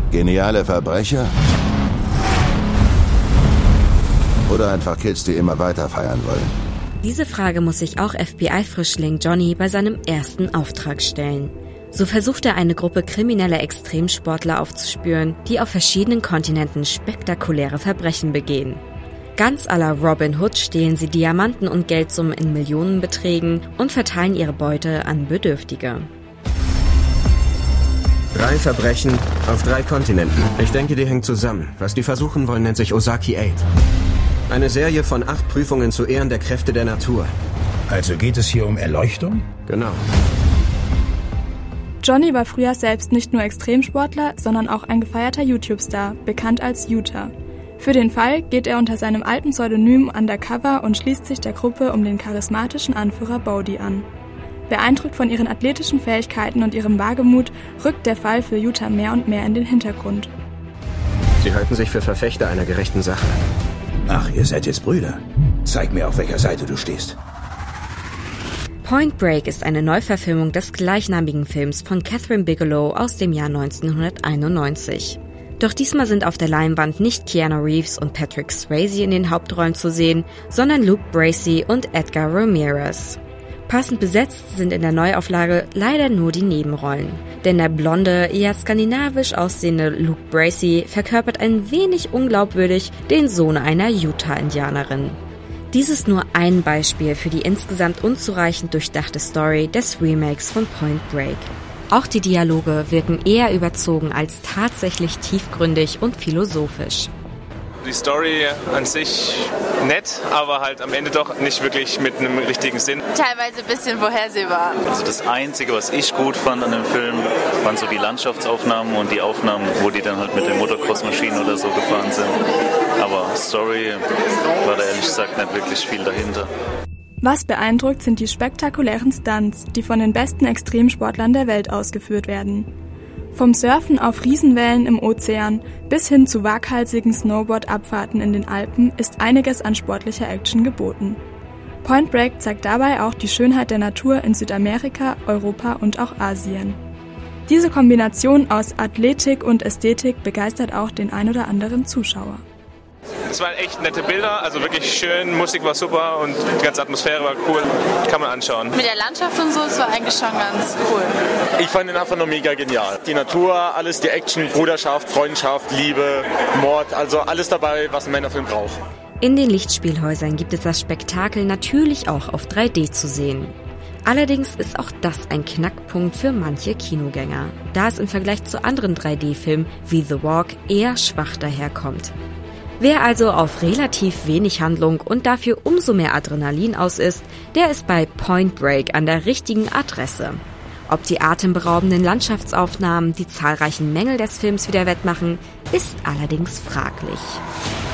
Geniale Verbrecher? Oder einfach Kids, die immer weiter feiern wollen? Diese Frage muss sich auch FBI-Frischling Johnny bei seinem ersten Auftrag stellen. So versucht er, eine Gruppe krimineller Extremsportler aufzuspüren, die auf verschiedenen Kontinenten spektakuläre Verbrechen begehen. Ganz à la Robin Hood stehlen sie Diamanten und Geldsummen in Millionenbeträgen und verteilen ihre Beute an Bedürftige. 3 Verbrechen auf 3 Kontinenten. Ich denke, die hängen zusammen. Was die versuchen wollen, nennt sich Ozaki 8. Eine Serie von 8 Prüfungen zu Ehren der Kräfte der Natur. Also geht es hier um Erleuchtung? Genau. Johnny war früher selbst nicht nur Extremsportler, sondern auch ein gefeierter YouTube-Star, bekannt als Utah. Für den Fall geht er unter seinem alten Pseudonym undercover und schließt sich der Gruppe um den charismatischen Anführer Bodhi an. Beeindruckt von ihren athletischen Fähigkeiten und ihrem Wagemut rückt der Fall für Utah mehr und mehr in den Hintergrund. Sie halten sich für Verfechter einer gerechten Sache. Ach, ihr seid jetzt Brüder. Zeig mir, auf welcher Seite du stehst. Point Break ist eine Neuverfilmung des gleichnamigen Films von Kathryn Bigelow aus dem Jahr 1991. Doch diesmal sind auf der Leinwand nicht Keanu Reeves und Patrick Swayze in den Hauptrollen zu sehen, sondern Luke Bracey und Edgar Ramirez. Passend besetzt sind in der Neuauflage leider nur die Nebenrollen. Denn der blonde, eher skandinavisch aussehende Luke Bracey verkörpert ein wenig unglaubwürdig den Sohn einer Utah-Indianerin. Dies ist nur ein Beispiel für die insgesamt unzureichend durchdachte Story des Remakes von Point Break. Auch die Dialoge wirken eher überzogen als tatsächlich tiefgründig und philosophisch. Die Story an sich nett, aber halt am Ende doch nicht wirklich mit einem richtigen Sinn. Teilweise ein bisschen vorhersehbar. Also das Einzige, was ich gut fand an dem Film, waren so die Landschaftsaufnahmen und die Aufnahmen, wo die dann halt mit den Motocross-Maschinen oder so gefahren sind. Aber Story war da ehrlich gesagt nicht wirklich viel dahinter. Was beeindruckt, sind die spektakulären Stunts, die von den besten Extremsportlern der Welt ausgeführt werden. Vom Surfen auf Riesenwellen im Ozean bis hin zu waghalsigen Snowboard-Abfahrten in den Alpen ist einiges an sportlicher Action geboten. Point Break zeigt dabei auch die Schönheit der Natur in Südamerika, Europa und auch Asien. Diese Kombination aus Athletik und Ästhetik begeistert auch den ein oder anderen Zuschauer. Es waren echt nette Bilder, also wirklich schön, Musik war super und die ganze Atmosphäre war cool, kann man anschauen. Mit der Landschaft und so, es war eigentlich schon ganz cool. Ich fand den einfach nur mega genial. Die Natur, alles, die Action, Bruderschaft, Freundschaft, Liebe, Mord, also alles dabei, was ein Männerfilm braucht. In den Lichtspielhäusern gibt es das Spektakel natürlich auch auf 3D zu sehen. Allerdings ist auch das ein Knackpunkt für manche Kinogänger, da es im Vergleich zu anderen 3D-Filmen wie The Walk eher schwach daherkommt. Wer also auf relativ wenig Handlung und dafür umso mehr Adrenalin aus ist, der ist bei Point Break an der richtigen Adresse. Ob die atemberaubenden Landschaftsaufnahmen die zahlreichen Mängel des Films wieder wettmachen, ist allerdings fraglich.